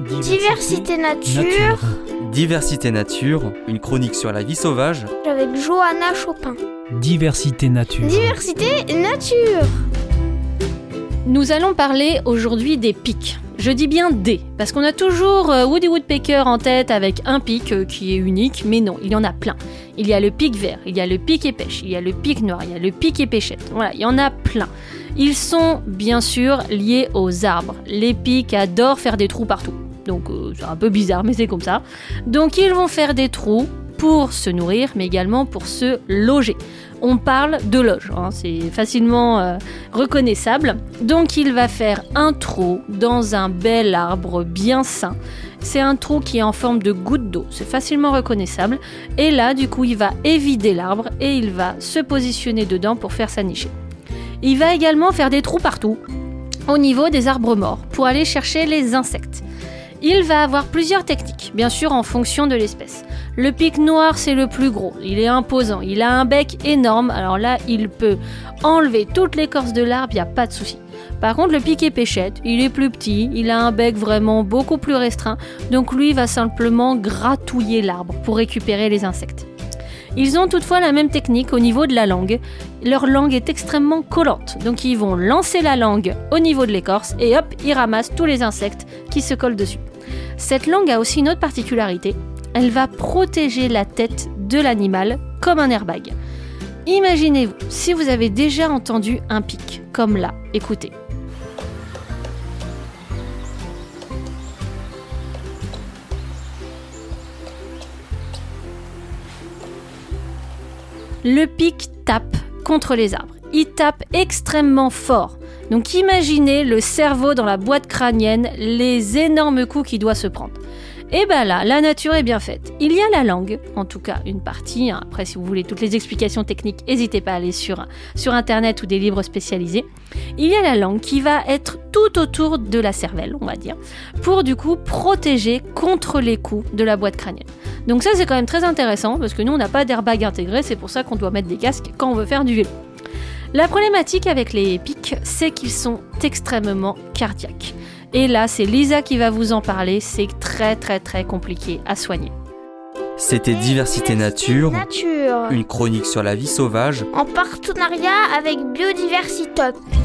Diversité Nature. Diversité Nature, une chronique sur la vie sauvage. Avec Johanna Chopin. Diversité Nature. Diversité Nature. Nous allons parler aujourd'hui des pics. Je dis bien des, parce qu'on a toujours Woody Woodpecker en tête avec un pic qui est unique, mais non, il y en a plein. Il y a le pic vert, il y a le pic épêche, il y a le pic noir, il y a le pic épêchette. Voilà, il y en a plein. Ils sont bien sûr liés aux arbres. Les pics adorent faire des trous partout. Donc c'est un peu bizarre, mais c'est comme ça. Donc ils vont faire des trous pour se nourrir, mais également pour se loger. On parle de loge, c'est facilement reconnaissable. Donc il va faire un trou dans un bel arbre bien sain. C'est un trou qui est en forme de goutte d'eau, c'est facilement reconnaissable. Et là, du coup, il va évider l'arbre et il va se positionner dedans pour faire sa nichée. Il va également faire des trous partout, au niveau des arbres morts, pour aller chercher les insectes. Il va avoir plusieurs techniques, bien sûr en fonction de l'espèce. Le pic noir, c'est le plus gros, il est imposant, il a un bec énorme, alors là, il peut enlever toute l'écorce de l'arbre, il n'y a pas de souci. Par contre, le pic épêchette, il est plus petit, il a un bec vraiment beaucoup plus restreint, donc lui va simplement gratouiller l'arbre pour récupérer les insectes. Ils ont toutefois la même technique au niveau de la langue. Leur langue est extrêmement collante, donc ils vont lancer la langue au niveau de l'écorce et hop, ils ramassent tous les insectes qui se collent dessus. Cette langue a aussi une autre particularité, elle va protéger la tête de l'animal comme un airbag. Imaginez-vous, si vous avez déjà entendu un pic, comme là, écoutez. Le pic tape contre les arbres. Il tape extrêmement fort. Donc imaginez le cerveau dans la boîte crânienne, les énormes coups qu'il doit se prendre. Et ben là, la nature est bien faite. Il y a la langue, en tout cas une partie. Après, si vous voulez toutes les explications techniques, n'hésitez pas à aller sur Internet ou des livres spécialisés. Il y a la langue qui va être tout autour de la cervelle, on va dire, pour du coup protéger contre les coups de la boîte crânienne. Donc ça, c'est quand même très intéressant, parce que nous, on n'a pas d'airbag intégré, c'est pour ça qu'on doit mettre des casques quand on veut faire du vélo. La problématique avec les pics, c'est qu'ils sont extrêmement cardiaques. Et là, c'est Lisa qui va vous en parler, c'est très très très compliqué à soigner. C'était Diversité Nature, une chronique sur la vie sauvage, en partenariat avec Biodiversitop.